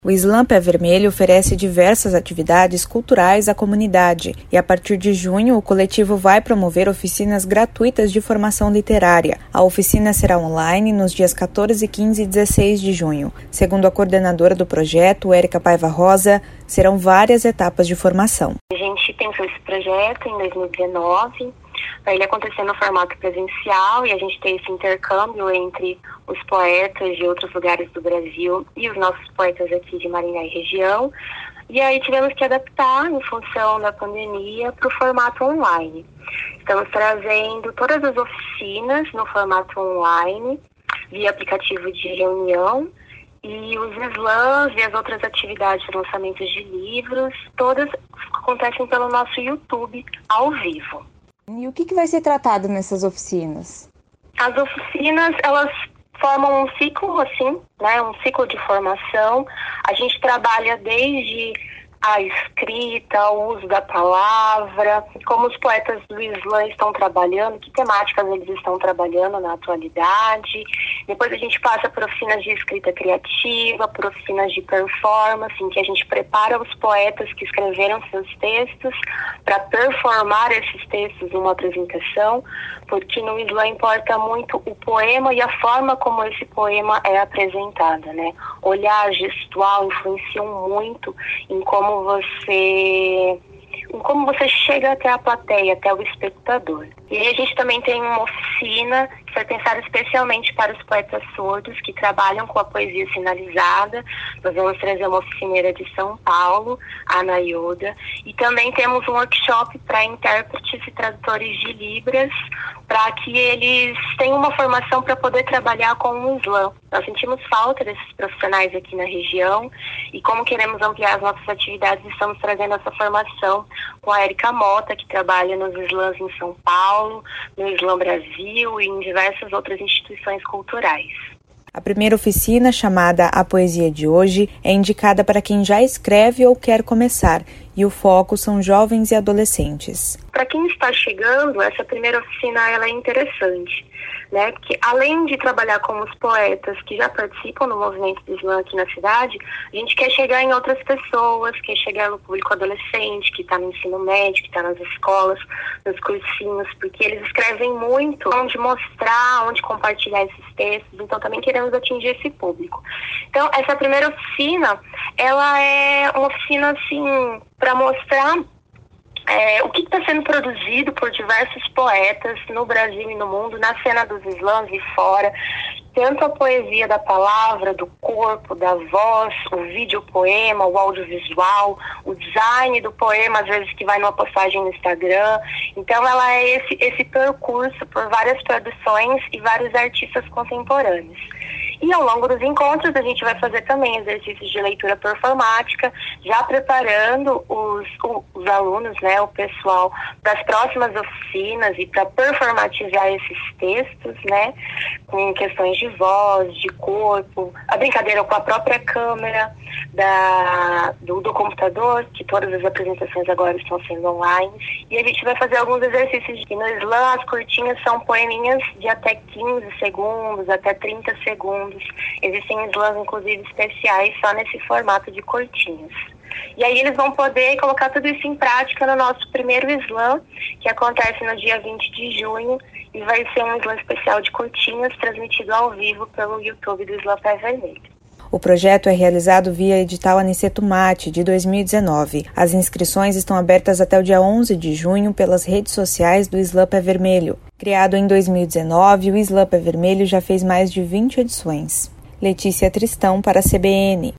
O Slam Pé Vermelho oferece diversas atividades culturais à comunidade e, a partir de junho, o coletivo vai promover oficinas gratuitas de formação literária. A oficina será online nos dias 14, 15 e 16 de junho. Segundo a coordenadora do projeto, Érica Paiva Rosa, serão várias etapas de formação. A gente pensou esse projeto em 2019, para ele acontecer no formato presencial e a gente ter esse intercâmbio entre os poetas de outros lugares do Brasil e os nossos poetas aqui de Maringá e região. E aí tivemos que adaptar, em função da pandemia, para o formato online. Estamos trazendo todas as oficinas no formato online, via aplicativo de reunião, e os slams e as outras atividades de lançamentos de livros, todas acontecem pelo nosso YouTube ao vivo. E o que vai ser tratado nessas oficinas? As oficinas, elas formam um ciclo, um ciclo de formação. A gente trabalha desde a escrita, o uso da palavra, como os poetas do Slam estão trabalhando, que temáticas eles estão trabalhando na atualidade. Depois a gente passa por oficinas de escrita criativa, por oficinas de performance, em que a gente prepara os poetas que escreveram seus textos para performar esses textos numa apresentação, porque no Slam importa muito o poema e a forma como esse poema é apresentada, né? Olhar gestual influenciam muito em como você chega até a plateia, até o espectador. E aí a gente também tem uma oficina que foi pensada especialmente para os poetas surdos que trabalham com a poesia sinalizada. Nós vamos trazer uma oficineira de São Paulo, a Ana Yoda, e também temos um workshop para intérpretes e tradutores de Libras, para que eles tenham uma formação para poder trabalhar com o Slam. Nós sentimos falta desses profissionais aqui na região e como queremos ampliar as nossas atividades, estamos trazendo essa formação com a Érica Mota, que trabalha nos Slams em São Paulo, no Slam Brasil e em diversas outras instituições culturais. A primeira oficina, chamada A Poesia de Hoje, é indicada para quem já escreve ou quer começar, e o foco são jovens e adolescentes. Para quem está chegando, essa primeira oficina ela é interessante, né? Porque além de trabalhar com os poetas que já participam do movimento do Slam aqui na cidade, a gente quer chegar em outras pessoas, quer chegar no público adolescente, que está no ensino médio, que está nas escolas, nos cursinhos, porque eles escrevem muito onde mostrar, onde compartilhar esses textos, então também queremos atingir esse público. Então, essa primeira oficina, ela é uma oficina, assim, para mostrar o que está sendo produzido por diversos poetas no Brasil e no mundo, na cena dos slams e fora, tanto a poesia da palavra, do corpo, da voz, o videopoema, o audiovisual, o design do poema, às vezes que vai numa postagem no Instagram. Então ela é esse percurso por várias produções e vários artistas contemporâneos. E ao longo dos encontros a gente vai fazer também exercícios de leitura performática, já preparando os alunos, né, o pessoal, das próximas oficinas e para performatizar esses textos, né, com questões de voz, de corpo, a brincadeira com a própria câmera do computador, que todas as apresentações agora estão sendo online. E a gente vai fazer alguns exercícios. E no Slam, as curtinhas são poeminhas de até 15 segundos, até 30 segundos. Existem slams, inclusive, especiais só nesse formato de curtinhas. E aí eles vão poder colocar tudo isso em prática no nosso primeiro Slam, que acontece no dia 20 de junho, e vai ser um Slam especial de curtinhas, transmitido ao vivo pelo YouTube do Slam Pé Vermelho. O projeto é realizado via edital Aniceto Mate, de 2019. As inscrições estão abertas até o dia 11 de junho pelas redes sociais do Slam Pé Vermelho. Criado em 2019, o Slam Pé Vermelho já fez mais de 20 edições. Letícia Tristão para a CBN.